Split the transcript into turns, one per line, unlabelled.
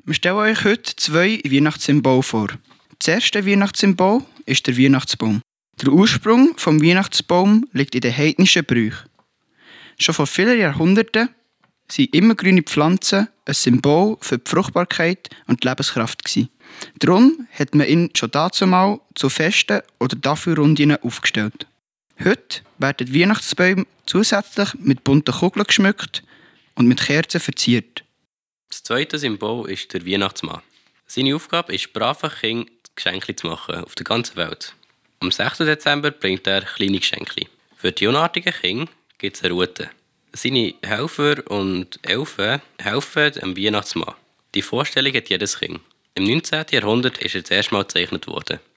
Wir stellen euch heute 2 Weihnachtssymbole vor. Das erste Weihnachtssymbol ist der Weihnachtsbaum. Der Ursprung des Weihnachtsbaums liegt in den heidnischen Brüchen. Schon vor vielen Jahrhunderten sind immergrüne Pflanzen ein Symbol für die Fruchtbarkeit und die Lebenskraft gewesen. Darum hat man ihn schon dazumal zu Festen oder Tafelrunden aufgestellt. Heute werden die Weihnachtsbäume zusätzlich mit bunten Kugeln geschmückt und mit Kerzen verziert.
Das zweite Symbol ist der Weihnachtsmann. Seine Aufgabe ist, braven Kindern Geschenke zu machen auf der ganzen Welt. Am 6. Dezember bringt er kleine Geschenke. Für die unartigen Kinder gibt es eine Route. Seine Helfer und Elfen helfen dem Weihnachtsmann. Die Vorstellung hat jedes Kind. Im 19. Jahrhundert ist er das erste Mal gezeichnet worden.